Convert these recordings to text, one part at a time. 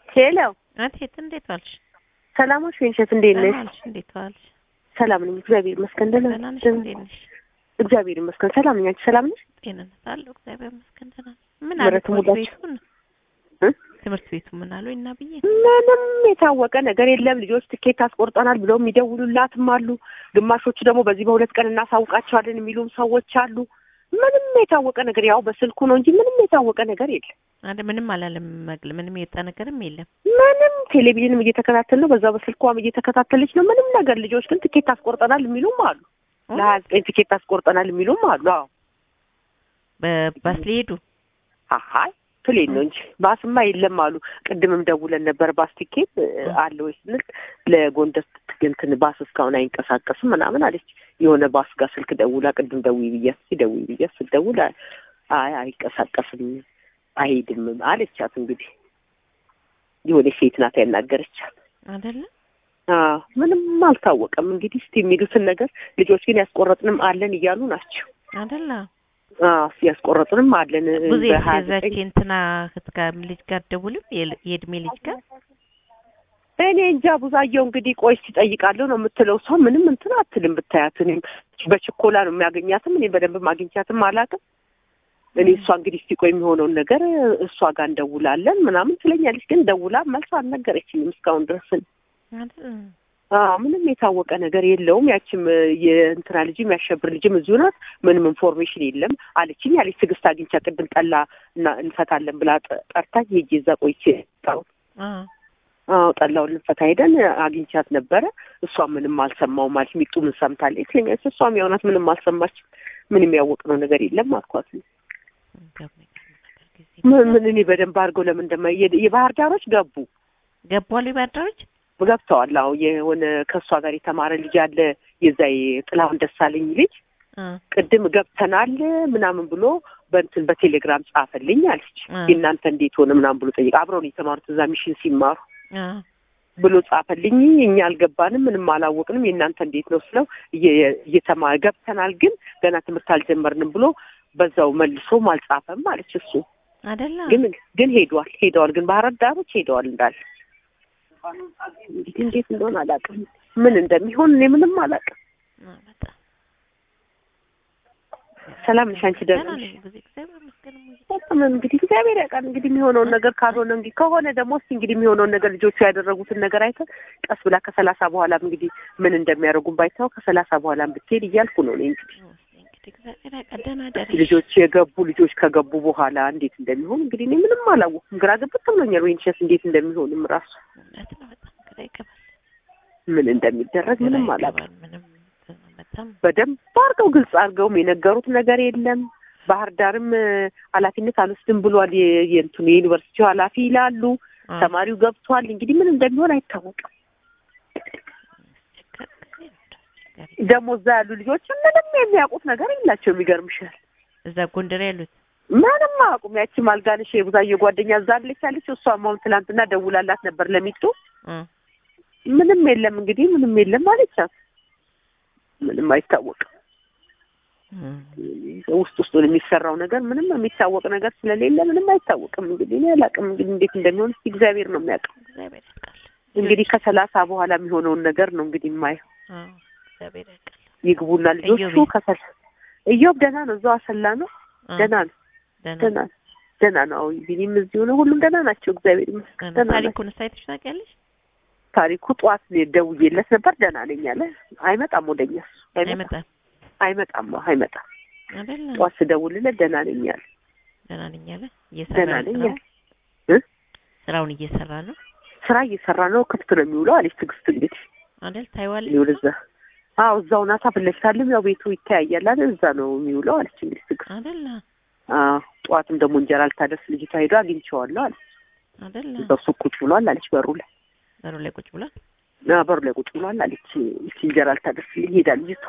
ሄሎ አትሄት እንዴት ዋልሽ? ሰላሞች ወንሸት እንዴት ነሽ? እንዴት ዋልሽ? ሰላም ነኝ እግዚአብሔር ይመስገን። ደህና ነሽ? እንዴት ነሽ? እግዚአብሔር ይመስገን ሰላም ነኝ። አንቺ ሰላም ነሽ? ጤንነት አለው እግዚአብሔር ይመስገን ደህና ነኝ። ምን አለ ትምህርት ቤቱ ምን አለው እና ብዬ ምንም የታወቀ ነገር የለም። ልጆች ትኬት አስቆርጠናል ብለው የሚደውሉላትም አሉ። ግማሾቹ ደግሞ በዚህ በሁለት ቀን እናሳውቃቸዋለን የሚሉም ሰዎች አሉ። ምንም የታወቀ ነገር ያው በስልኩ ነው እንጂ ምንም የታወቀ ነገር የለም። አንተ ምንም አላለም መግል ምንም የወጣ ነገርም የለም። ምንም ቴሌቪዥንም እየተከታተል ነው፣ በዛው በስልኳም እየተከታተለች ነው። ምንም ነገር ልጆች ግን ትኬት አስቆርጠናል የሚሉም አሉ። ለ29 ትኬት አስቆርጠናል የሚሉም አሉ። አዎ በባስ ሊሄዱ አሃይ ፕሌን ነው እንጂ ባስማ የለም አሉ። ቅድምም ደውለን ነበር ባስ ትኬት አለ ወይ ስንል ለጎንደር እንትን ባስ እስካሁን አይንቀሳቀስም ምናምን አለች። የሆነ ባስ ጋር ስልክ ደውላ ቅድም ደውይ ብያስ ስደውል አይ አይንቀሳቀስም አይሄድም አለቻት። እንግዲህ የሆነ ሴት ናት ያናገረቻት አይደለ? ምንም አልታወቀም። እንግዲህ እስቲ የሚሉትን ነገር ልጆች ግን ያስቆረጥንም አለን እያሉ ናቸው አይደለ? ያስቆረጥንም አለን በ29 እንትና ልጅ ጋር ደውልም የእድሜ ልጅ ጋር እኔ እንጃ ብዙአየው እንግዲህ ቆይስ ይጠይቃለሁ ነው የምትለው። ሰው ምንም እንትን አትልም ብታያት። እኔ በችኮላ ነው የሚያገኛትም እኔ በደንብ ማግኘቻትም አላውቅም። እኔ እሷ እንግዲህ እስቲ ቆይ የሚሆነውን ነገር እሷ ጋር እንደውላለን ምናምን ትለኛለች። ግን ደውላ መልስ አልነገረችኝም እስካሁን ድረስ። ምንም የታወቀ ነገር የለውም። ያቺም የእንትና ልጅም ያሸብር ልጅም እዚሁ ናት። ምንም ኢንፎርሜሽን የለም አለችኝ አለች። ትዕግስት አግኝቻ ቅድም ጠላ እና እንፈታለን ብላ ጠርታኝ ሄጄ እዛ ቆይቼ ታው ጠላውን ልንፈታ ሄደን አግኝቻት ነበረ። እሷ ምንም አልሰማውም ማለት ሚጡ ምን ሰምታለች ትለኛለች። እሷም ያውናት ምንም አልሰማችም። ምንም ያወቅነው ነገር የለም አልኳት። ምን እኔ በደንብ አድርገው ለምን የባህር ዳሮች ገቧል የባህር ዳሮች ገብተዋል። አዎ የሆነ ከእሷ ጋር የተማረ ልጅ አለ የዛ ጥላሁን ደሳለኝ ልጅ ቅድም ገብተናል ምናምን ብሎ በእንትን በቴሌግራም ጻፈልኝ አለች። እናንተ እንዴት ሆነ ምናምን ብሎ ጠይቅ አብረው ነው የተማሩት እዛ ሚሽን ሲማሩ ብሎ ጻፈልኝ። እኛ አልገባንም ምንም አላወቅንም የእናንተ እንዴት ነው ስለው እየተማረ ገብተናል ግን ገና ትምህርት አልጀመርንም ብሎ በዛው መልሶ አልጻፈም አለች። እሱ አይደለ ግን ሄደዋል ግን ባህር ዳሮች ሄደዋል እንዳለ እንግዲህ እንዴት እንደሆነ አላውቅም። ምን እንደሚሆን እኔ ምንም አላውቅም። ሰላም ነሽ አንቺ? ደህና ነሽ? እንግዲህ እግዚአብሔር ያውቃል። እንግዲህ የሚሆነውን ነገር ካልሆነ እንግዲህ ከሆነ ደግሞ እስኪ እንግዲህ የሚሆነውን ነገር ልጆቹ ያደረጉትን ነገር አይተን ቀስ ብላ ከ30 በኋላም እንግዲህ ምን እንደሚያደርጉም ባይታው ከ30 በኋላም ብትሄድ እያልኩ ነው እኔ እንግዲህ ልጆች ልጆች ከገቡ በኋላ እንዴት እንደሚሆን እንግዲህ እኔ ምንም አላወኩም። ግራ ገብቶ ብሎኛል። ወይንሸስ እንዴት እንደሚሆንም ራሱ ምን እንደሚደረግ ምንም አላውቅም። በደንብ አድርገው ግልጽ አድርገውም የነገሩት ነገር የለም። ባህር ዳርም ኃላፊነት አልወስድም ብሏል። የእንትኑ የዩኒቨርሲቲው ኃላፊ ይላሉ። ተማሪው ገብቷል። እንግዲህ ምን እንደሚሆን አይታወቅም። ደግሞ እዛ ያሉ ልጆች ምንም የሚያውቁት ነገር የላቸውም። ይገርምሻል እዛ ጎንደር ያሉት ምንም አያውቁም። ያቺ ማልጋነሽ የቡዛየ ጓደኛ እዛ አለች። እሷም አሁን ትናንትና ደውላላት ነበር ለሚጡ ምንም የለም እንግዲህ ምንም የለም አለቻት። ምንም አይታወቅም። ውስጡን የሚሰራው ነገር ምንም የሚታወቅ ነገር ስለሌለ ምንም አይታወቅም። እንግዲህ እኔ አላውቅም እንግዲህ እንዴት እንደሚሆን እግዚአብሔር ነው የሚያውቀው። እንግዲህ ከ30 በኋላ የሚሆነውን ነገር ነው እንግዲህ የማየው። ይግቡና ልጆቹ እዮብ ደህና ነው። እዛው አሰላ ነው። ደህና ነው። ቢኒም እዚሁ ነው። ሁሉም ደህና ናቸው እግዚአብሔር ይመስገን። ታሪኩን ሳይተሽ ታውቂያለሽ? ታሪኩ ጠዋት ደውዬለት ነበር። ደህና ነኝ አለ። አይመጣም ወደኛ አይመጣም አይደል? ጠዋት ስደውልለት ደህና ነኝ አለ። ስራውን እየሰራ ነው። ስራ እየሰራ ነው። ክፍት ነው የሚውለው አለች ትዕግስት። እንግዲህ አይደል ታይዋለሽ? ይውልዛ እዛው ናታ ፍለሽታለም ያው ቤቱ ይታያያል አይደል? እዛ ነው የሚውለው አለች እንግዲህ ትዕግስት አይደል? ጠዋትም ደግሞ እንጀራ ልታደርስ ልጅቷ ሄዶ አግኝቼዋለሁ አለች አይደል? በሱ ቁጭ ብሏል አለች በሩ ላይ ቁጭ ብሏል። በሩ ላይ ቁጭ ብሏል አለች። እንጀራ ልታደርስልኝ ሄዳ ልጅቷ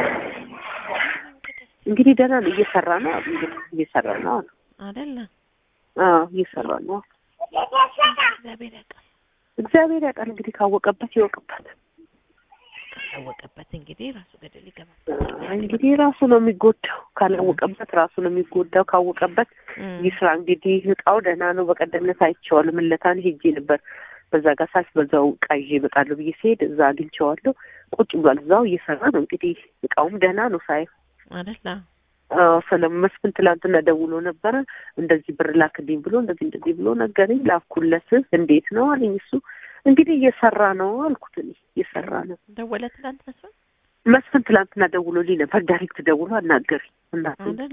እንግዲህ ደህና ነው። እየሰራ ነው አይደል? እየሰራ ነው። እግዚአብሔር ያውቃል እንግዲህ ካወቀበት ይወቅበት። ካላወቀበት እንግዲህ ራሱ ገደል ይገባል። እንግዲህ ራሱ ነው የሚጎዳው። ካላወቀበት ራሱ ነው የሚጎዳው። ካወቀበት ይስራ። እንግዲህ እቃው ደህና ነው። በቀደምነት አይቼዋለሁ። ምለታን ሄጄ ነበር። በዛ ጋር ሳስ በዛው ቃዬ እመጣለሁ ብዬ ስሄድ እዛ አግኝቼዋለሁ። ቁጭ ብሏል እዛው እየሰራ ነው። እንግዲህ እቃውም ደህና ነው ሳይ አይደል? መስፍን ትላንትና ደውሎ ነበረ። እንደዚህ ብር ላክልኝ ብሎ እንደዚህ ብሎ ነገረኝ። ላኩለት። እንዴት ነው አለኝ። እሱ እንግዲህ እየሰራ ነው አልኩት። እኔ እየሰራ ነው። ደወለ ትላንት መስፍን ትላንትና ደውሎልኝ ነበር። ዳይሬክት ደውሎ አናገረኝ። አይደል?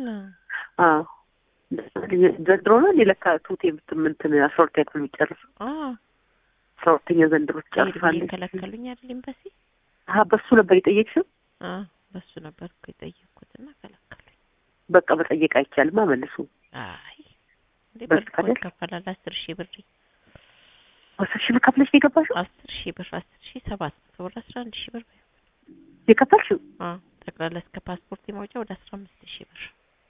ዘንድሮ ነው ለካ ቱቴ የምትምንትን 12 ክፍል የሚጨርሰው 12ኛ ዘንድሮ ጨርሳለች። ከለከሉኝ አይደል? ኤምባሲ በሱ ነበር የጠየቅሽው? በሱ ነበር እኮ የጠየቅኩትና ከለከሉኝ። በቃ መጠየቅ አይቻልም። መልሱ። አይ እንዴ ብር ከፈላል 10,000 ብር 10,000 ብር ከፍለሽ ነው የገባሽው? 10,000 ብር 10,700 ብር 11,000 ብር የከፈልሽው? ጠቅላላ እስከ ፓስፖርት የማውጫ ወደ 15,000 ብር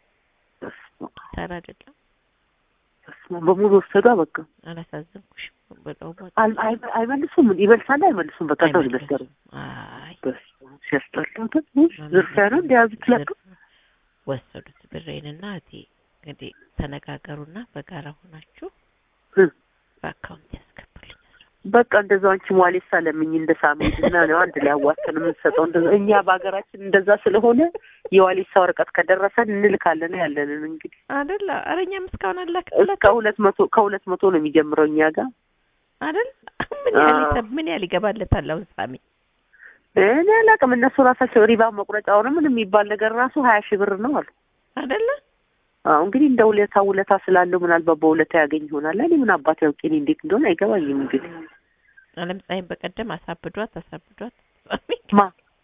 ሰራ አይደለም። በሙሉ ወሰዷ። በቃ አላሳዘንኩሽም። በጣም አይመልሱም። ይመልሳል አይመልሱም። በቃ ነው ይመስገሩ። አይ ሲያስጠላው ዝርፊያ ነው እንደያዙት ለካ ወሰዱት ብሬንና እቴ እንግዲህ ተነጋገሩና በጋራ ሆናችሁ በአካውንት ያስከፍሉኝ። በቃ እንደዛው አንቺ ሟሌሳ ለምኝ እንደ ሳሚና ነው አንድ ላይ አዋጥተን የምንሰጠው። እኛ በሀገራችን እንደዛ ስለሆነ የዋሌሳ ወረቀት ከደረሰን እንልካለን ያለንን እንግዲህ አይደል? አረኛ ምስካውን አላከለ ከ200 ነው የሚጀምረው እኛ ጋር አይደል? ምን ያህል ይገባለታል አሁን ሳሚ? እኔ አላውቅም። እነሱ ራሳቸው ሪባ መቁረጫው ነው ምን የሚባል ነገር ራሱ 20,000 ብር ነው አሉ አይደል? እንግዲህ እንደ ውለታ ስላለው ምናልባት በውለታ ያገኝ ይሆናል። እኔ ምን አባት ያውቄ እኔ እንዴት እንደሆነ አይገባኝም። እንግዲህ አለምፀሐይም በቀደም አሳብዷት ማ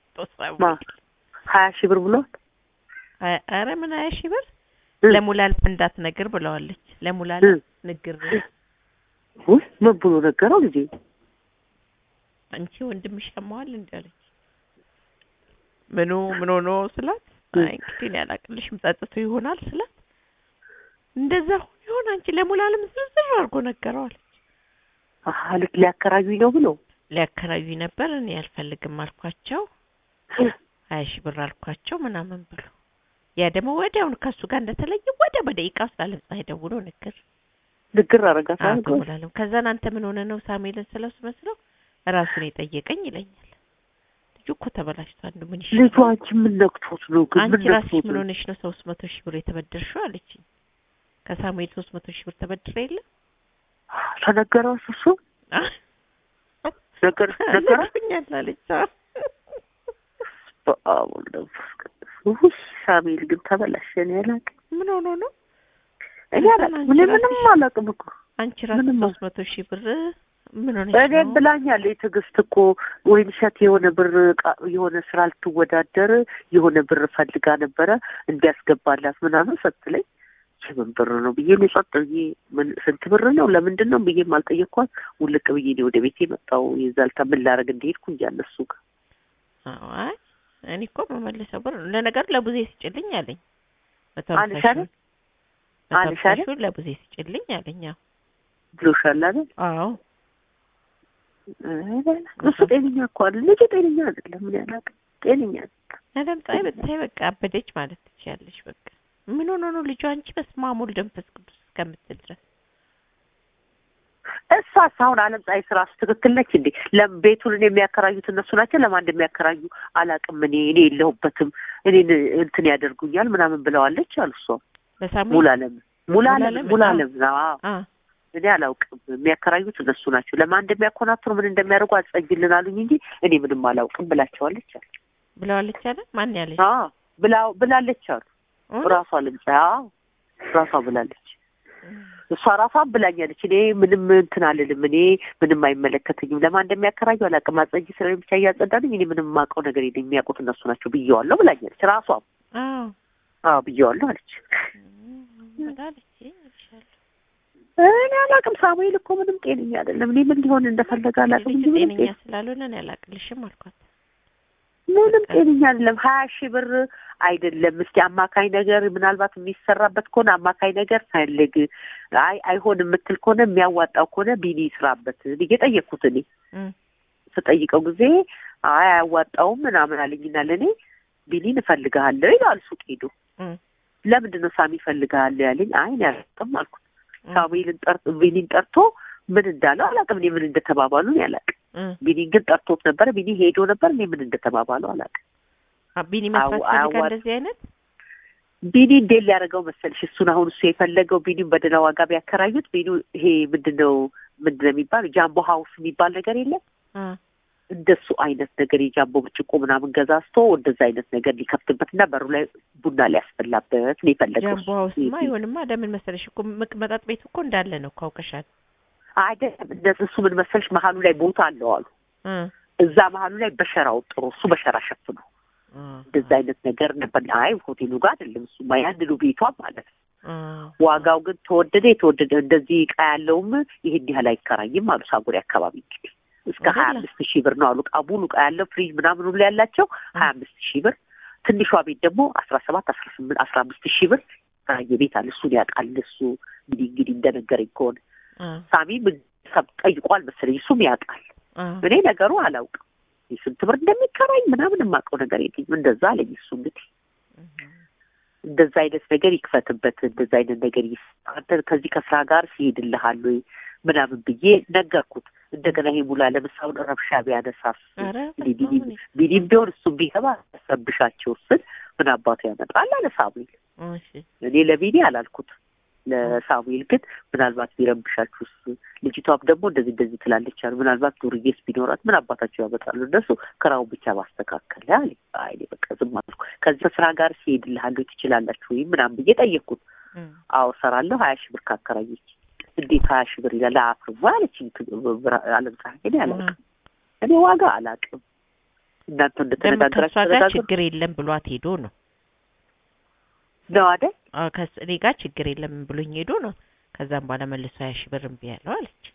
20,000 ብር ብሏል። ኧረ ምን 20,000 ብር ለሙላልፍ እንዳትነግር ብለዋለች። ለሙላል ንግር ምን ብሎ ነገረው ልጄ? አንቺ ወንድምሽ ያማዋል እንዳለች ምን ሆኖ ስላት አይ እንግዲህ እኔ አላቅልሽም ጸጥቶ ይሆናል ስላት እንደዛ ይሆን አንቺ ለሙላልም ዝርዝር አድርጎ ነገረዋል። ልክ ሊያከራዩኝ ነው ብሎ ሊያከራዩኝ ነበር። እኔ አልፈልግም አልኳቸው 20,000 ብር አልኳቸው ምናምን ብሎ ያ ደግሞ ወዲያውኑ ከሱ ጋር እንደተለየ ወደ ደቂቃው ስላለምፀሐይ ደውሎ ንግር አረጋታል እኮ ሙላልም። ከዛን አንተ ምን ሆነ ነው ሳሙኤልን ስለሱ መስለው ራሱን የጠየቀኝ ይለኛል። ልጁ እኮ ተበላሽቷል። ምን ይሽ ልጁ አንቺ ምን ነክቶት ነው ግን? አንቺ ራስሽ ምን ሆነሽ ነው 300,000 ብር የተበደርሽው አለችኝ። ከሳሙኤል 300,000 ብር ተበድረ የለ ተነገረው እሱ ነገርኛል አለች። ሳሙኤል ግን ተበላሸን ያላቅ ምን ሆኖ ነው? እኔ ምንም አላውቅም እኮ አንቺ ራስሽ 300,000 ብር ምን ሆነሽ ነው? እኔ ብላኛለች ትዕግስት እኮ ወይን ሸት የሆነ ብር የሆነ ስራ ልትወዳደር የሆነ ብር ፈልጋ ነበረ እንዲያስገባላት ምናምን ስትለኝ ምን ብር ነው ብዬ ነው ጸጥዬ ስንት ብር ነው ለምንድን ነው ብዬ ማልጠየቅኳት ውልቅ ብዬ ነው ወደ ቤቴ መጣው። የዛልታ ምን ላደርግ እንደሄድኩ እንጂ እነሱ ጋር አይ እኔ እኮ መመለሰው ብር ለነገር ለቡዜ ሲጭልኝ አለኝ። አንሻለ ለቡዜ ሲጭልኝ አለኝ ብሎሻል አይደል? አዎ እሱ ጤነኛ እኮ አይደል? ልጅ ጤነኛ አይደለም። ምን ያላቅ ጤነኛ ለምጻይ በታይ በቃ አበደች ማለት ትችያለሽ። በቃ ምን ሆኖ ነው ልጅ አንቺ በስመ አብ ወልድ መንፈስ ቅዱስ እስከምትል ድረስ እሷስ አሁን አለምጻይ ስራስ ትክክል ነች እንዴ? ለቤቱን የሚያከራዩት እነሱ ናቸው። ለማን እንደሚያከራዩ አላውቅም። እኔ የለሁበትም። እኔን እንትን ያደርጉኛል ምናምን ብለዋለች አሉ እሷ ሙላለም እኔ አላውቅም። የሚያከራዩት እነሱ ናቸው። ለማን እንደሚያኮናትሩ ምን እንደሚያደርጉ አጸጅልን አሉኝ እንጂ እኔ ምንም አላውቅም ብላቸዋለች አሉ። ብለዋለች አይደል? ማን ያለች? ብላለች አሉ ራሷ ለምሳሌ ራሷ ብላለች። እሷ ራሷ ብላኛለች። እኔ ምንም እንትን አልልም። እኔ ምንም አይመለከተኝም። ለማን እንደሚያከራዩ አላውቅም። አጸጅ ስለኝ ብቻ እያጸዳልኝ እኔ ምንም የማውቀው ነገር የለም። የሚያውቁት እነሱ ናቸው ብዬዋለሁ ብላኛለች። ራሷ ብዬዋለሁ አለች። እኔ አላውቅም። ሳሙኤል እኮ ምንም ጤነኛ አይደለም። እኔ ምን ሊሆን እንደፈለገ አላውቅም እንጂ ጤነኛ ስላልሆነ እኔ አላውቅልሽም አልኳት። ምንም ጤነኛ አይደለም። 20,000 ብር አይደለም። እስኪ አማካይ ነገር ምናልባት የሚሰራበት ከሆነ አማካይ ነገር ፈልግ። አይሆን የምትል ከሆነ የሚያዋጣው ከሆነ ቢኒ ይስራበት እየጠየቅኩት እኔ ስጠይቀው ጊዜ አይ አያዋጣውም ምናምን አለኝና ለኔ ቢኒን እፈልግሃለሁ ይላል ሱቅ ሄዶ ለምንድን ነው ሳሚ እፈልግሃለሁ ያለኝ አይ እኔ አላውቅም አልኩት ሳሙኤልን ቢኒን ጠርቶ ምን እንዳለው አላውቅም እኔ ምን እንደተባባሉ ነው ያላውቅም ቢኒን ግን ጠርቶት ነበር ቢኒ ሄዶ ነበር እኔ ምን እንደተባባሉ አላውቅም ቢኒ መስራት ፈልጋ እንደዚህ አይነት ቢኒ እንዴት ሊያደርገው መሰልሽ እሱን አሁን እሱ የፈለገው ቢኒን በደህና ዋጋ ቢያከራዩት ቢኒ ይሄ ምንድነው የሚባል ጃምቦ ሃውስ የሚባል ነገር የለም እንደሱ አይነት ነገር የጃምቦ ብርጭቆ ምናምን ገዛዝቶ እንደዛ አይነት ነገር ሊከፍትበትና በሩ ላይ ቡና ሊያስፈላበት ነው የፈለገው ጃምቦ ሃውስማ ይሁንማ ለምን መሰለሽ እኮ መጠጥ ቤት እኮ እንዳለ ነው ካውቀሻል አይደለም እንደሱ ምን መሰልሽ መሀሉ ላይ ቦታ አለው አሉ እዛ መሀሉ ላይ በሸራው ጥሩ እሱ በሸራ ሸፍኖ እንደዛ አይነት ነገር ነበር አይ ሆቴሉ ጋር አይደለም እሱ ማያንሉ ቤቷ ማለት ዋጋው ግን ተወደደ እንደዚህ ዕቃ ያለውም ይሄን ያህል አይከራይም አሉ ሳጉሪ አካባቢ እስከ 25000 ብር ነው አሉ ቃቡሉ ዕቃ ያለው ፍሪጅ ምናምን ሁሉ ያላቸው 25000 ብር ትንሿ ቤት ደግሞ 17 18 15000 ብር ቤት አለ እሱን ያውቃል እሱ እንግዲህ እንደነገረኝ ከሆነ ሳሚ ምን ጠይቋል መሰለኝ እሱም ያውቃል እኔ ነገሩ አላውቅም ስንት ብር እንደሚከራይ ምናምን የማውቀው ነገር የለኝም እንደዛ አለኝ እሱ እንግዲህ እንደዛ አይነት ነገር ይክፈትበት እንደዛ አይነት ነገር ይስጣል ከዚህ ከስራ ጋር ሲሄድልሃል ወይ ምናምን ብዬ ነገርኩት እንደገና ይሄ ሙላ ለምሳውን ረብሻ ቢያነሳስ ቢኒም ቢሆን እሱ ቢገባ ሰብሻቸው ስል ምን አባቱ ያመጣል አለ ሳሙኤል እኔ ለቢኒ አላልኩት ለሳሙኤል ግን ምናልባት ቢረብሻችሁስ ልጅቷም ደግሞ እንደዚህ ትላለች አሉ ምናልባት ዱርዬስ ቢኖራት ምን አባታቸው ያመጣሉ እነሱ ክራውን ብቻ ማስተካከል አይ በቃ ዝም አልኩ ከዚህ ስራ ጋር ሲሄድልሃል ትችላላችሁ ወይ ምናምን ብዬ ጠየቅኩት አዎ ሰራለሁ 20000 ብር ካከራየች እንዴት 20000 ብር ይላል አፍሩ ማለት አለም ፀሐይ አላውቅም እኔ ዋጋ አላውቅም እናንተ እንደተነጋገራችሁ ችግር የለም ብሏት ሄዶ ነው አይደል ከእኔ ጋር ችግር የለም ብሎኝ ሄዶ ነው ከዛም በኋላ መልሶ 20000 ብር እምቢ ያለው አለች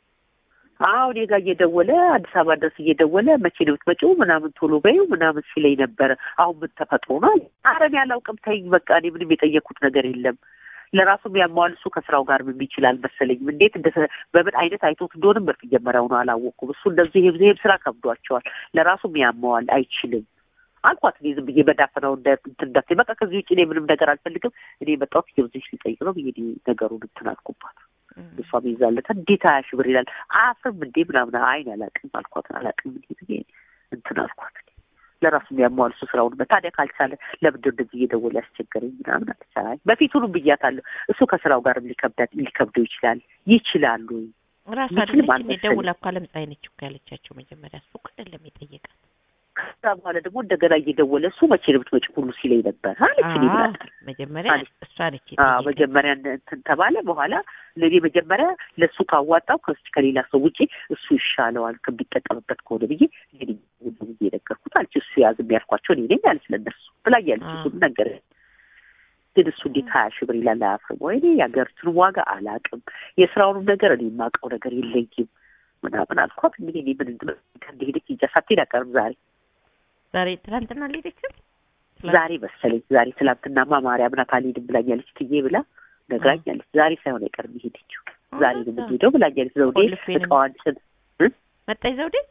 አዎ እኔ ጋር እየደወለ አዲስ አበባ ድረስ እየደወለ መቼ ነው የምትመጪው ምናምን ቶሎ በይው ምናምን ሲለኝ ነበር አሁን ምን ተፈጥሮ ነው ኧረ እኔ አላውቅም ተይኝ በቃ እኔ ምንም የጠየኩት ነገር የለም ለራሱም ያማዋል እሱ ከስራው ጋር ምን ይችላል መሰለኝ እንዴት በምን አይነት አይቶት እንደሆነ በመጀመሪያው ነው አላወኩም እሱ እንደዚህ ይሄ ስራ ከብዷቸዋል ለራሱም ያማዋል አይችልም አልኳት እኔ ዝም ብዬ በዳፈናው እንደት በቃ ከዚህ ውጪ እኔ ምንም ነገር አልፈልግም እኔ መጣሁት ይብዝሽ ሊጠይቅ ነው ብዬ ነገሩን እንትናልኩባት እሷ ቢዛለታ እንዴት 20000 ብር ይላል አፍርም እንዴ ምናምን አይን አላውቅም አልኳት አላውቅም እንዴ እንትናልኳት ለራሱ የሚያሟል እሱ ስራውን በታዲያ ካልቻለ ለምንድን እንደዚህ እየደወለ ያስቸገረኝ ምናምን አልቻለ በፊቱንም ብያታለሁ እሱ ከስራው ጋር ሊከብደው ይችላሉ ራሱ አይደለም ደውላ እኮ አለም ፀሐይ ነች እኮ ያለቻቸው መጀመሪያ እሱ እኮ አይደለም የጠየቃት ከዛ በኋላ ደግሞ እንደገና እየደወለ እሱ መቼ ነው የምትመጪው ሁሉ ሲለኝ ነበር አለች እኔ ብላታል መጀመሪያ እሷ ነች መጀመሪያ እንትን ተባለ በኋላ ለኔ መጀመሪያ ለሱ ካዋጣው ከሌላ ሰው ውጪ እሱ ይሻለዋል ከቢጠቀምበት ከሆነ ብዬ እንግዲህ ነገርኩት አለች እሱ ያዝ የሚያልኳቸው እኔ ነኝ አለች ለነሱ ብላኛለች እሱ ነገር ግን እሱ እንዴት 20000 ብር ይላል አያፍርም ወይ የሀገሪቱን ዋጋ አላውቅም የስራውንም ነገር እኔ የማውቀው ነገር የለኝም ምናምን አልኳት እንግዲህ እኔ ምን እንደሄደች ይጃሳቴን አቀርብ ዛሬ ትናንትና አልሄደችም ዛሬ መሰለኝ ዛሬ ትናንትናማ ማርያም ናት አልሄድም ብላኛለች ትዬ ብላ ነግራኛለች ዛሬ ሳይሆን አይቀርም የሄደችው ዛሬ ነው የምትሄደው ብላኛለች ዘውዴ እቃዋን መጣች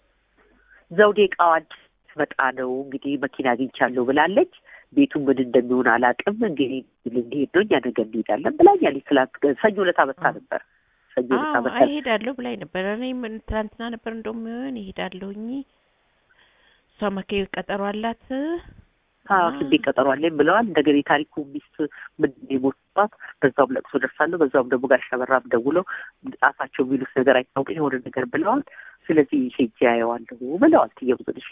ዘውዴ እቃዋን መጣ ነው እንግዲህ መኪና አግኝቻለሁ ብላለች ቤቱ ምን እንደሚሆን አላውቅም እንግዲህ ልንሄድ ነው እኛ ነገ እንሄዳለን ብላኛለች ሰኞ ዕለት አመጣ ነበር ሰኞ ዕለት አመጣ እሄዳለሁ ብላኝ ነበር እኔ ትናንትና ነበር እንደውም እሄዳለሁኝ ሰማከ ቀጠሮ አላት ስንዴ ቀጠሮ አለኝ ብለዋል እንደገና የታሪኩ ሚስት ምን ይሞታት በዛውም ለቅሶ ደርሳለሁ በዛውም ደግሞ ጋር ሻበራም ደውለው ጣፋቸው የሚሉት ነገር አይታወቅም የሆነ ነገር ብለዋል ስለዚህ ሄጄ አየዋለሁ ብለዋል ትየብዙልሽ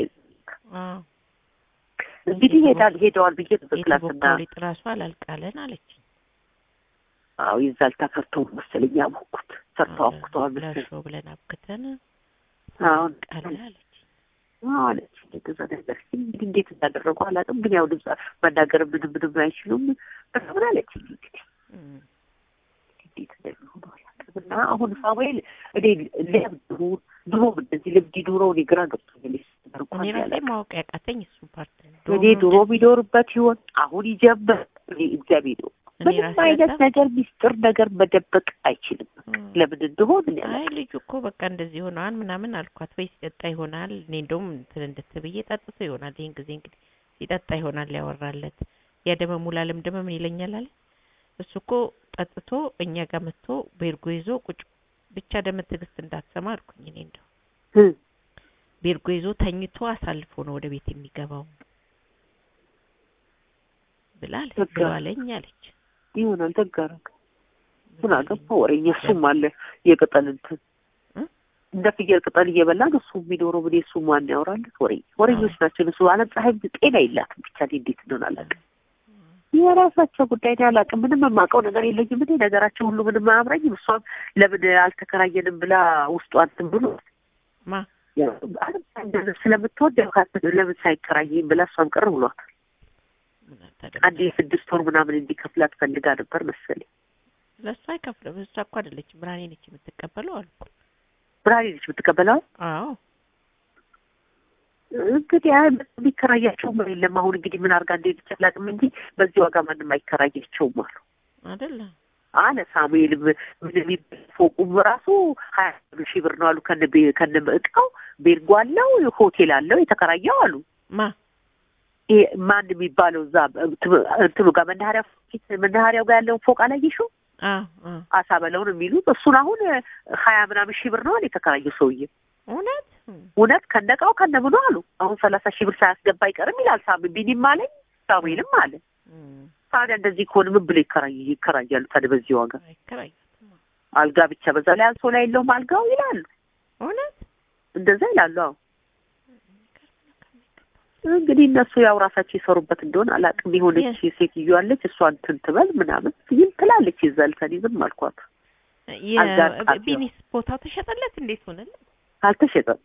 እንግዲህ ሄደዋል ብዬ ተክላስና ራሱ አላልቃለን አለች አዎ ይዛል ተፈርተው መሰለኝ ያወኩት ሰርተው አውጥተዋል መሰለኝ ብለን አብክተን አዎ ቀላል አለች እንደዛ ነገር እንዴት እንዳደረጉ አላውቅም ግን ያው ድምጽ መናገር ምንም አይችሉም በጣም አለች እንዴት እንደሆነ አላውቅም እና አሁን ሳሙኤል እኔ ድሮ እንደዚህ ልምድ ዱሮ ግራ ገብቶኛል እኔ ራሴ ማወቅ ያቃተኝ እሱ ፓርት ነው እኔ ድሮ ቢኖርበት ይሆን አሁን ይጀምር እግዚአብሔር ነው ምንም አይነት ነገር ሚስጥር ነገር መደበቅ አይችልም ለምን እንደሆነ አይ ልጁ እኮ በቃ እንደዚህ ሆኗል ምናምን አልኳት። ወይ ሲጠጣ ይሆናል እኔ እንደውም እንትን እንድትብዬ ጠጥቶ ይሆናል ይሄን ጊዜ እንግዲህ ሲጠጣ ይሆናል ያወራለት። ያደመ ሙላለም ደመ ምን ይለኛል አለ እሱ እኮ ጠጥቶ እኛ ጋር መጥቶ ቤርጎ ይዞ ቁጭ ብቻ ደመ ትግስት እንዳትሰማ አልኩኝ። እኔ እንደው ቤርጎ ይዞ ተኝቶ አሳልፎ ነው ወደ ቤት የሚገባው ብላለኝ አለች። ይሆናል ተጋረክ ምን አገባው ወሬኛ እሱም አለ የቅጠል እንትን እንደ ፍየል ቅጠል እየበላን እሱ የሚኖረው ምን እሱ ማን ያወራለት ወሬኞች ናቸው። እሱ አለም ፀሐይ ጤና የላትም ብቻ እንዴት እንደሆነ አላውቅም። የራሳቸው ጉዳይ ነው አላውቅም። ምንም የማውቀው ነገር የለኝም። ምን ነገራቸው ሁሉ ምንም አያምረኝም። እሷም ለምን አልተከራየንም ብላ ውስጧ እንትን ብሎ ስለምትወድ ለምን ሳይከራየኝ ብላ እሷም ቅር ብሏታል። አንዴ 6 ወር ምናምን እንዲከፍላት ፈልጋ ነበር መሰለኝ። ለሷ አይከፍልም። እሷ እኮ አይደለች ብርሃኔ ነች የምትቀበለው አልኩ። ብርሃኔ ነች የምትቀበለው? አዎ እንግዲህ የሚከራያቸው የለም። አሁን እንግዲህ ምን አድርጋ እንደሄደች አላውቅም እንጂ በዚህ ዋጋ ማንም አይከራያቸውም አሉ አይደለ አለ ሳሙኤል። ምን ፎቁም ራሱ 20,000 ብር ነው አሉ ከነ እቃው። ቤርጎ አለው ሆቴል አለው የተከራየው አሉ። ማን የሚባለው እዛ እንትኑ ጋር መናኸሪያው ጋር ያለው ፎቅ አላየሽው? አሳበለውን የሚሉት እሱን አሁን 20 ምናምን ሺህ ብር ነው የተከራየው ሰውዬ። እውነት ከነቃው ከነምኑ አሉ። አሁን 30,000 ብር ሳያስገባ አይቀርም ይላል ቢኒም አለኝ ሳሙኤልም አለ። ታዲያ እንደዚህ ከሆነ ምን ብለው ይከራያሉ ታዲያ በዚህ ዋጋ? አልጋ ብቻ በዛ ላይ አንሶላ የለውም አልጋው ይላሉ። እውነት እንደዛ ይላሉ። አዎ እንግዲህ እነሱ ያው ራሳቸው ይሰሩበት እንደሆነ አላውቅም። የሆነች ሴትዮ አለች እሷን ትንትበል ምናምን ይል ትላለች። ይዘልተኒዝም አልኳት። ቢኒስ ቦታው ተሸጠለት እንዴት ሆነለት? አልተሸጠም።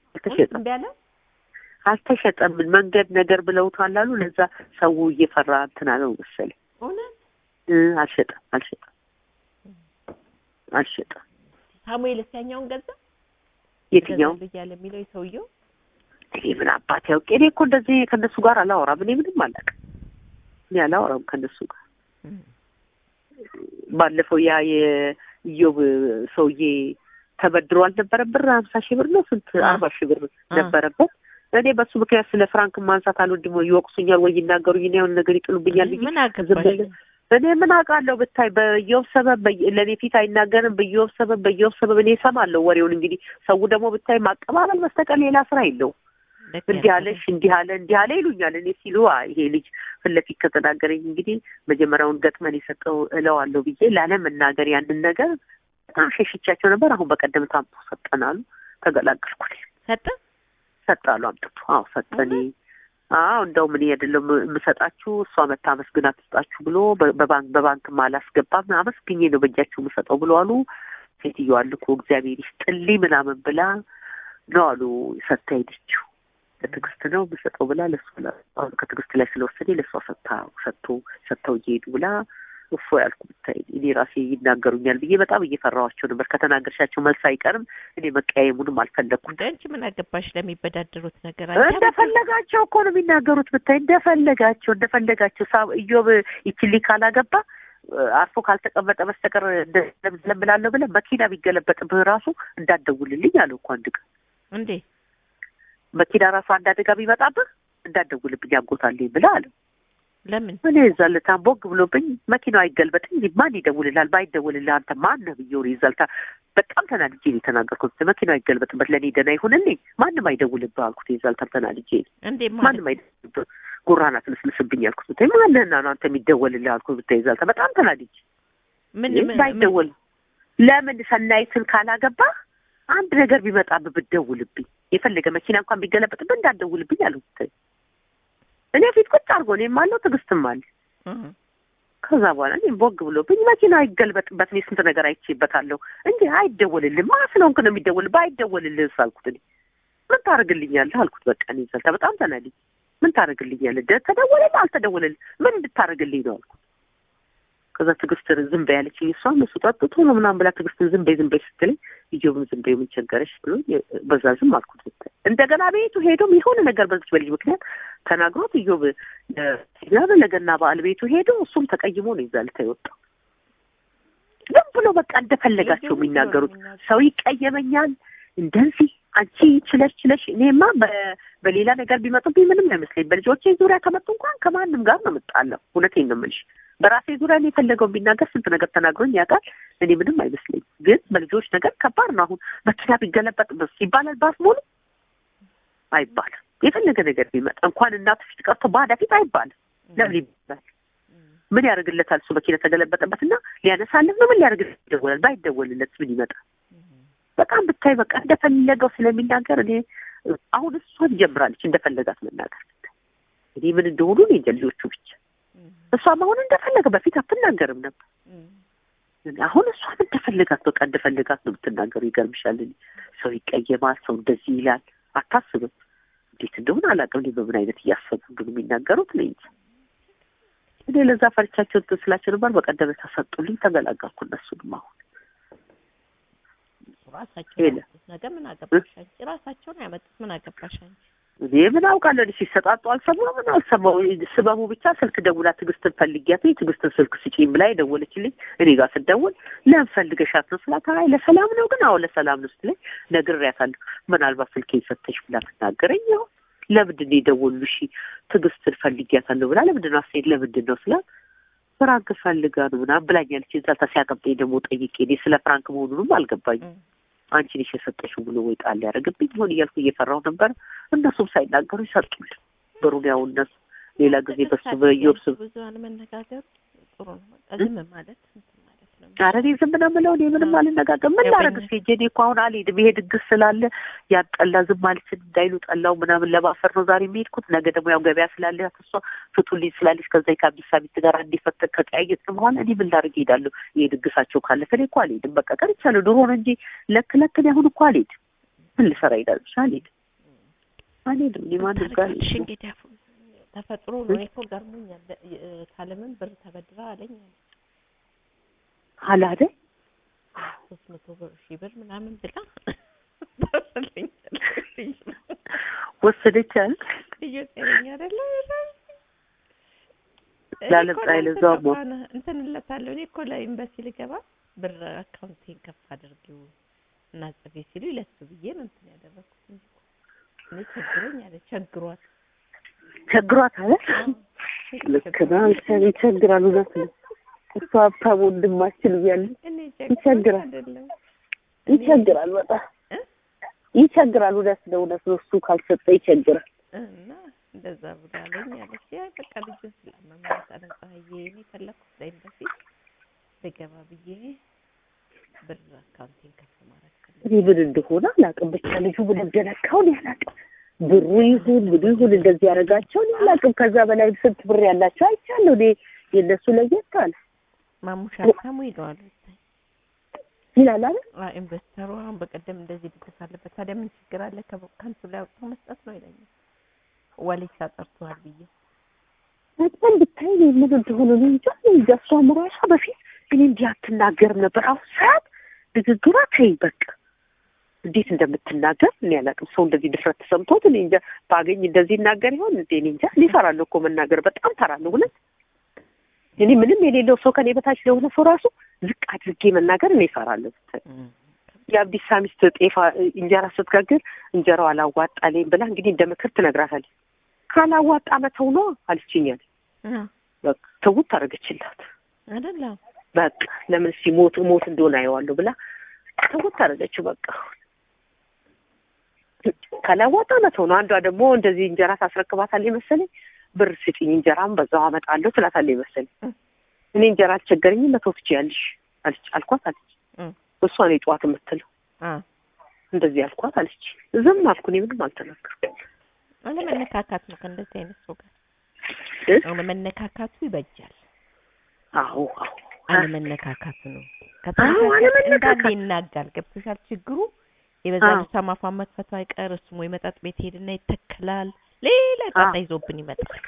ምን መንገድ ነገር ብለውታል አሉ። ለዛ ሰው እየፈራ እንትና ነው መሰለኝ። እውነት አልሸጠም። ሳሙኤል ያኛውን ገዛ? የትኛው ያለ የሚለው ሰውየው እኔ ምን አባት ያውቅ። እኔ እኮ እንደዚህ ከነሱ ጋር አላወራም። እኔ ምንም አላውቅም። እኔ አላወራም ከነሱ ጋር። ባለፈው ያ የኢዮብ ሰውዬ ተበድሮ አልነበረም ብር 50,000 ብር ነው ስንት 40,000 ብር ነበረበት። እኔ በሱ ምክንያት ስለ ፍራንክ ማንሳት አልወድም። ወይ ይወቅሱኛል ወይ ይናገሩኝ ነው ነገር ይጥሉብኛል ብዬ እኔ ምን አውቃለሁ ብታይ። በኢዮብ ሰበብ ለኔ ፊት አይናገርም። በኢዮብ ሰበብ እኔ እሰማለሁ ወሬውን። እንግዲህ ሰው ደግሞ ብታይ ማቀባበል በስተቀር ሌላ ስራ የለውም። እንዲህ አለ ይሉኛል። እኔ ሲሉ ይሄ ልጅ ፍለፊት ከተናገረኝ እንግዲህ መጀመሪያውን ገጥመን የሰጠው እለዋለሁ ብዬ ላለመናገር ያንን ነገር በጣም ሸሽቻቸው ነበር። አሁን በቀደም ታምጡ ሰጠናሉ። ተገላገልኩት። ሰጣሉ አምጥቶ ሰጠኒ። እንደውም እኔ አይደለም የምሰጣችሁ እሷ መታ መስግና ትስጣችሁ ብሎ በባንክ ማላስገባም አመስግኜ ነው በእጃችሁ የምሰጠው ብሎ አሉ። ሴትዮዋ ልኮ እግዚአብሔር ይስጥልኝ ምናምን ብላ ነው አሉ ሰጣ ሄደችው። ለትግስት ነው የምሰጠው ብላ ለሷ ከትግስት ላይ ስለወሰደ ለሷ ሰጥተው እየሄዱ ብላ እፎ ያልኩ ብታይ እኔ ራሴ ይናገሩኛል ብዬ በጣም እየፈራኋቸው ነበር። ከተናገርሻቸው መልስ አይቀርም። እኔ መቀያየሙንም አልፈለኩም። አንቺ ምን አገባሽ ለሚበዳደሩት ነገር? እንደፈለጋቸው እኮ ነው የሚናገሩት ብታይ። እንደፈለጋቸው ኢዮብ ይችሊ ካላገባ አርፎ ካልተቀመጠ በስተቀር ለምላለሁ ብለህ መኪና ቢገለበጥብህ ራሱ እንዳትደውልልኝ አለው እኮ አንድ ቀን። እንዴ መኪና ራሱ አንድ አደጋ ቢመጣብህ እንዳትደውልብኝ አጎታለኝ ብለህ አለው። ለምን እኔ ዘልታን ቦግ ብሎብኝ መኪናው አይገልበጥኝ ማን ይደውልላል? ባይደውልልህ አንተ ማን ነህ ብዬ ይዘልታ በጣም ተናድጄ ነው የተናገርኩት። መኪናው አይገልበጥበት ለኔ ደህና ይሁንልኝ ማንም አይደውልብህ አልኩት። ይዘልታ ተናድጄ እንዴ ማንም አይደውልብህ ጉራና ትልስልስብኝ አልኩት። ብታይ ማንነና ነው አንተ የሚደውልልህ አልኩት። ብታይ ይዘልታ በጣም ተናድጄ ምን ባይደውል ለምን ሰናይትን ካላገባ አንድ ነገር ቢመጣብህ ብትደውልብኝ የፈለገ መኪና እንኳን ቢገለበጥብህ እንዳትደውልብኝ አልኩት። እኔ ፊት ቁጭ አድርጎ እኔም አለው ትግስትም አለ። ከዛ በኋላ እኔም ቦግ ብሎብኝ መኪና አይገልበጥበት እኔ ስንት ነገር አይቼበታለሁ እንጂ አይደወልልህ ስለሆንክ ነው የሚደወልልህ። ባይደወልልህ አልኩት። እኔ ምን ታደርግልኛለህ አልኩት። በቃ እኔ ዘልታ በጣም ተናድጄ ምን ታደርግልኛለህ? ተደወለልህ አልተደወለልህ ምን እንድታደርግልኝ ነው አልኩት። ከዛ ትግስት ዝም በይ አለችኝ። እሷም እሱ ጠጥቶ ነው ምናምን ብላ ትግስትን ዝም በይ ስትለኝ ኢዮብም ዝም በይ ምን ቸገረሽ ብሎ በዛ ዝም አልኩት። እንደገና ቤቱ ሄዶም የሆነ ነገር በዚህ በልጅ ምክንያት ተናግሮት ኢዮብ ለገና በዓል ቤቱ ሄዶ እሱም ተቀይሞ ነው ይዛል ተይወጣው። ዝም ብሎ በቃ እንደፈለጋቸው የሚናገሩት ሰው ይቀየመኛል እንደዚህ አንቺ ችለሽ እኔማ በሌላ ነገር ቢመጡብኝ ምንም አይመስለኝ በልጆቼ ዙሪያ ከመጡ እንኳን ከማንም ጋር ነው የምጣለው እውነቴን ነው የምልሽ በራሴ ዙሪያ ነው የፈለገው ቢናገር ስንት ነገር ተናግሮኝ ያውቃል እኔ ምንም አይመስለኝ ግን በልጆች ነገር ከባድ ነው አሁን መኪና ቢገለበጥ በስ ይባላል ባስሞሉ አይባልም የፈለገ ነገር ቢመጣ እንኳን እናት ፊት ቀርቶ ባዳ ፊት አይባልም ለምን ይባላል ምን ያደርግለታል እሱ መኪና ተገለበጠበትና ሊያነሳልህ ነው ምን ያደርግለት ይደወላል ባይደወልለት ምን ይመጣ በጣም ብታይ በቃ እንደፈለገው ስለሚናገር እኔ አሁን እሷ ጀምራለች እንደፈለጋት መናገር እኔ ምን እንደሆኑ ነው ልጆቹ ብቻ እሷ አሁን እንደፈለገ በፊት አትናገርም ነበር አሁን እሷ እንደፈለጋት በቃ እንደፈለጋት ነው የምትናገረው ይገርምሻል ሰው ይቀየማል ሰው እንደዚህ ይላል አታስብም እንዴት እንደሆነ አላውቅም በምን አይነት እያሰቡ እንደሆነ የሚናገሩት ነው እኔ ለዛ ፈርቻቸው ተስላቸው ነበር በቀደም ተሰጡልኝ ተገላጋልኩ እነሱንም አሁን ራሳቸው ነገር ምን አገባሽ አንቺ ራሳቸው ነው ያመጡት ምን አገባሽ አንቺ እኔ ምን አውቃለሁ እሺ ሲሰጣጡ አልሰማው ስበሙ ብቻ ስልክ ደውላ ትግስትን ፈልጊያት ትግስትን ስልክ ስጪኝ ብላ ደወለችልኝ እኔ ጋር ስደውል ለምን ፈልገሻት ነው ስላት አይ ለሰላም ነው ግን አዎ ለሰላም ነው ስትለኝ ነግሬያታለሁ ምናልባት ስልክ ይፈተሽ ብላ ተናገረኝ ነው ለምንድን ነው የደወሉልሽ ትግስትን ፈልጊያታለሁ ብላ ለምንድን ነው አስይድ ለምንድን ነው ስላት ፍራንክ ፈልጋ ነው ምናምን ብላኛለች እዛ ተሲያቀብጠኝ ደግሞ ጠይቄ እኔ ስለ ፍራንክ መሆኑንም አልገባኝም አንቺ ነሽ የሰጠሽው ብሎ ወይ ጣል ያደርግብኝ ይሆን እያልኩ እየፈራሁ ነበር እነሱም ሳይናገሩ ይሰጡል ብሩን ያው እነሱ ሌላ ጊዜ በሱ በዮብስ ብዙ አለመነጋገር ጥሩ ነው ዝም ማለት ነው ኧረ እኔ ዝም ነው የምለው እኔ ምንም አልነጋገርም ምን ላደርግ እኔ እኮ አሁን አልሄድም ይሄ ድግስ ስላለ ያጠላ ዝም ማለት እንዳይሉ ጠላው ምናምን ለባፈር ነው ዛሬ የሚሄድኩት ነገ ደግሞ ያው ገበያ ስላለ እሷ ፍቱልኝ ስላለች ከዛ ከአዲስ አበባ ጋር እንዲፈተክ ከቀያየት በኋላ እኔ ምን ላደርግ እሄዳለሁ ይሄ ድግሳቸው ካለ ከኔ እኮ አልሄድም በቃ ቀርቻለሁ ድሮ ነው እንጂ ለክ ነው አሁን እኮ አልሄድም ምን ልሰራ እሄዳለሁ አልሄድም ሊማን ጋር እሺ እንግዲህ ተፈጥሮ ነው እኮ ገርሞኛል ካለምን ብር ተበድራ አለኝ አላደ 300 ብር ምናምን ብላ ወሰደቻል ይየተኛ አይደለ ላለጣይ ለዛው እንትን ለታለው እኔ እኮ ለኤምባሲ ልገባ ብር አካውንቴን ከፍ አድርጊው እና ጽፌ ሲሉ ለሱ ብዬ ነው እንትን ያደረኩት እኔ ቸግሯት አለ ለከዳ ይቸግራል ወዛት እሷ ሀብታም ወንድማችን እያለ ይቸግራል በጣም ይቸግራል ወዳስ ደውለስ እሱ ካልሰጠ ይቸግራል እና እንደዛ ብላለኝ አለች ያ በቃ ልጅ ስለማማት አለጻዬ እኔ ፈለኩት ለኤምባሲ ልገባ ብዬ ብር አካውንቴን ከፍ ማድረግ ፈልጌ ምን እንደሆነ አላውቅም ብቻ ልጁ ምን እንደነካው ያላውቅም ብሩ ይሁን እንደዚህ ያረጋቸው ያላውቅም ከዛ በላይ ስንት ብር ያላቸው አይቻለሁ እኔ የነሱ ለየት አለ ማሙሻ ታሙ ይለዋል ይላል አይደል ኢንቨስተሩ አሁን በቀደም እንደዚህ ድግሳለበት ታዲያ ምን ችግር አለ ከካንቱ ላይ አውጥቶ መስጠት ነው ይለኛል ወሊሳ ጠርቷል ብዬ በጣም ብታይ ምን እንደሆነ ነው እንጂ እንደሷ ምራሻ በፊት እኔ እንዲያትናገር ነበር አሁን ሰዓት ንግግሯ ተይ በቃ እንዴት እንደምትናገር እኔ አላውቅም ሰው እንደዚህ ድፍረት ተሰምቶት እኔ እንጃ ባገኝ እንደዚህ ይናገር ይሆን እንዴ እኔ እንጃ ሊፈራል እኮ መናገር በጣም ፈራለሁ እውነት እኔ ምንም የሌለው ሰው ከኔ በታች ለሆነ ሰው ራሱ ዝቅ አድርጌ መናገር እኔ እፈራለሁ የአብዲስ ሳሚስት ጤፋ እንጀራ ስትጋግር እንጀራው አላዋጣልኝ ብላ እንግዲህ እንደምክር ትነግራታለች ካላዋጣ መተው ነው አልችኛል በቃ ተውት ታረጋችላት አይደለም በቃ ለምን ሲሞት እንደሆነ አይዋለሁ ብላ ተውት ታረጋችሁ በቃ ካላዋጣ መተው ነው አንዷ ደግሞ እንደዚህ እንጀራ ታስረክባታለች መሰለኝ ብር ስጪኝ እንጀራም በዛው አመጣለሁ ትላታለች መሰለኝ እኔ እንጀራ አልቸገረኝም መተው ትችያለሽ አልኳት አለች እሷ ነው ጧት የምትለው እንደዚህ አልኳት አለች ዝም አልኩ እኔ ምንም አልተናገርኩም አለመነካካት ነው ከእንደዚህ አይነት ሰው ጋር አለመነካካቱ ይበጃል አዎ አለመነካካቱ ነው ከተነካካት ይናጋል ገብቶሻል ችግሩ የበዛው ሰማፋ መክፈቱ አይቀር እሱ ወይ መጣጥ ቤት ሄድና ይተከላል ሌላ ጣጣ ይዞብን ይመጣል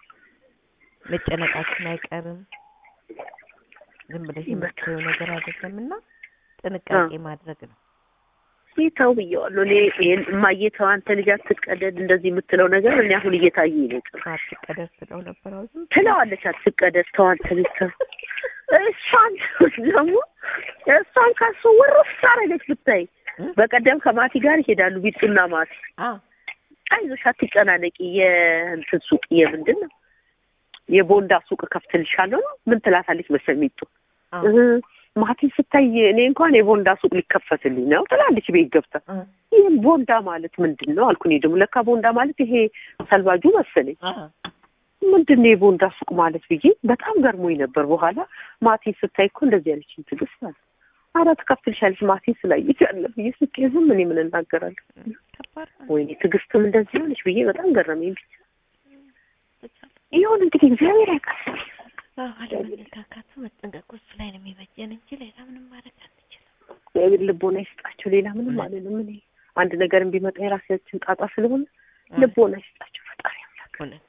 መጨነቃችን አይቀርም ዝም ብለሽ የምትለው ነገር አይደለምና ጥንቃቄ ማድረግ ነው ይታው ብየዋለሁ እኔ ማየታው አንተ ልጅ አትቀደድ እንደዚህ የምትለው ነገር እኔ አሁን እየታየኝ ነው አትቀደድ ስለው ነበር አሁን ትለዋለች አትቀደድ ተው አንተ ልጅ እሷን ካሱ ወርስ አረገች ብታይ። በቀደም ከማቲ ጋር ይሄዳሉ ቢጡና ማቲ። አይዞሽ አትጨናነቂ የእንትን ሱቅ የምንድን ነው የቦንዳ ሱቅ ከፍትልሻለሁ ምን ትላታለች መሰል ሚጡ ማቲ ስታይ እኔ እንኳን የቦንዳ ሱቅ ሊከፈትልኝ ነው ትላለች ቤት ገብታ። ይሄ ቦንዳ ማለት ምንድነው አልኩኝ ደግሞ ለካ ቦንዳ ማለት ይሄ ሰልባጁ መሰለኝ። ምንድነው የቦንዳ ሱቅ ማለት ብዬ በጣም ገርሞኝ ነበር። በኋላ ማቲ ስታይ እኮ እንደዚህ ያለችኝ ትግስት ማለት አራ ተከፍትልሻለች ማቲ ስላየች ያለ ብዬ ስቄዝም ምን እናገራለሁ። ወይኔ ትግስትም እንደዚህ ሆነች ብዬ በጣም ገረመኝ። ብቻ ይሁን እንግዲህ እግዚአብሔር ያውቃል። አለመነካካቱ መጠንቀቁስ ላይ ነው የሚበጀን እንጂ ሌላ ምንም ማድረግ አንችልም። እግዚአብሔር ልቦና ይስጣቸው። ሌላ ምንም አይደለም። እኔ አንድ ነገር ቢመጣ የራሳችን ጣጣ ስለሆነ ልቦና ይስጣቸው ፈጣሪ አምላክ። እውነት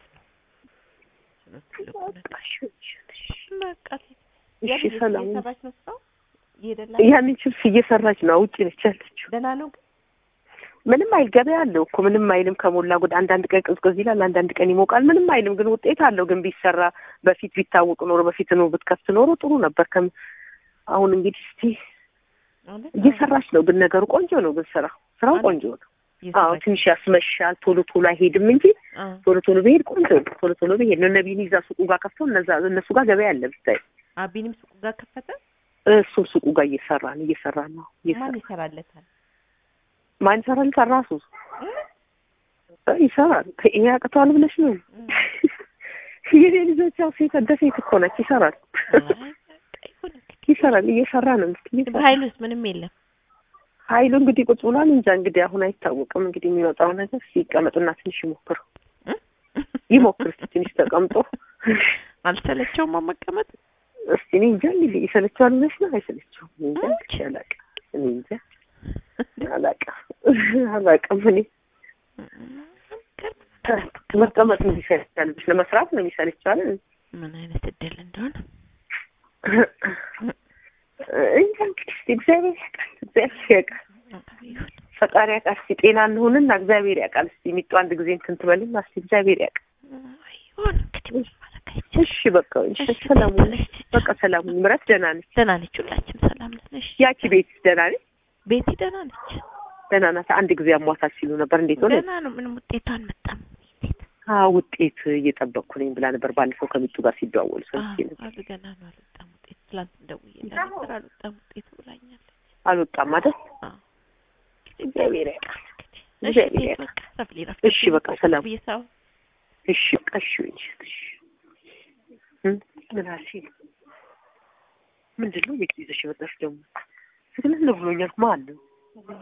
እሺ ሰላም እየሰራች ነው ሰው ይሄዳል። ያንን ችብስ እየሰራች ነው ውጪ ነች ያለችው። ደህና ነው ምንም አይል ገበያ አለው እኮ ምንም አይልም። ከሞላ ጉድ አንዳንድ ቀን ቅዝቅዝ ይላል አንዳንድ ቀን ይሞቃል። ምንም አይልም ግን ውጤት አለው። ግን ቢሰራ በፊት ቢታወቅ ኖሮ በፊት ነው ብትከፍት ኖሮ ጥሩ ነበር። አሁን እንግዲህ እስቲ እየሰራች ነው። ግን ነገሩ ቆንጆ ነው። ግን ስራው ቆንጆ ነው። አዎ ትንሽ ያስመሻል። ቶሎ ቶሎ አይሄድም እንጂ ቶሎ ቶሎ ቢሄድ ቆንጆ ነው። ቶሎ ቶሎ ቢሄድ ነው። ነቢን ይዛ ሱቁ ጋር ከፍተው እነሱ ጋር ገበያ አለ ብታይ። አቢንም ሱቁ ጋር ከፈተ። እሱም ሱቁ ጋር እየሰራ ነው። ማን ይሰራለታል? ማን ይሰራል? ራሱ ይሰራል። ይሄ ያቅተዋል ብለሽ ነው? የኔ ልጆች ያው ሴት እኮ ነች። ይሰራል እየሰራ ነው። ኃይሉስ ምንም የለም። ኃይሉ እንግዲህ ቁጭ ብሏል። እንጃ እንግዲህ አሁን አይታወቅም። እንግዲህ የሚወጣው ነገር ሲቀመጥና ትንሽ ይሞክር ትንሽ ተቀምጦ አልሰለቸውም መቀመጥ። እስቲ እኔ እንጃ እንግዲህ ይሰለቻል ብለሽ ነው? አይሰለቸውም እንጃ አላውቅም። እኔ መቀመጥ ነው የሚሰለቻል ለመስራት ነው የሚሰለቻል። ምን አይነት እድል እንደሆነ እንጃ እንግዲህ እግዚአብሔር ያውቃል። ፈጣሪ ያውቃል። እስቲ ጤና እንሆንና እግዚአብሔር ያውቃል። እስቲ ሚጡ አንድ ጊዜ እንትን ትበልና እስቲ እግዚአብሔር ያውቃል። እሺ በቃ ሰላሙን ምረት ደህና ነች። ሁላችን ሰላም ነች። ያቺ ቤት ደህና ነች። ቤቲ ደህና ነች። ደህና ናት። አንድ ጊዜ አሟታል ሲሉ ነበር። እንዴት ሆነ? ደህና ነው። ምንም ውጤቱ አልመጣም። ውጤት እየጠበቅኩ ነኝ ብላ ነበር ባለፈው ከሚጡ ጋር ሲደዋወሉ ገና ነው። አልወጣም ውጤት። ትላንት ደውዬ ነበር አልወጣም ውጤቱ ብላኛለች። አልወጣም አይደል? እግዚአብሔር ያውቃል። እሺ በቃ ሰላም። እሺ ቀሽ ምን አልሽኝ? ምንድነው ቤት ይዘሽ መጣሽ ደግሞ? ስለዚህ ነው ብሎኛል። ማን ነው?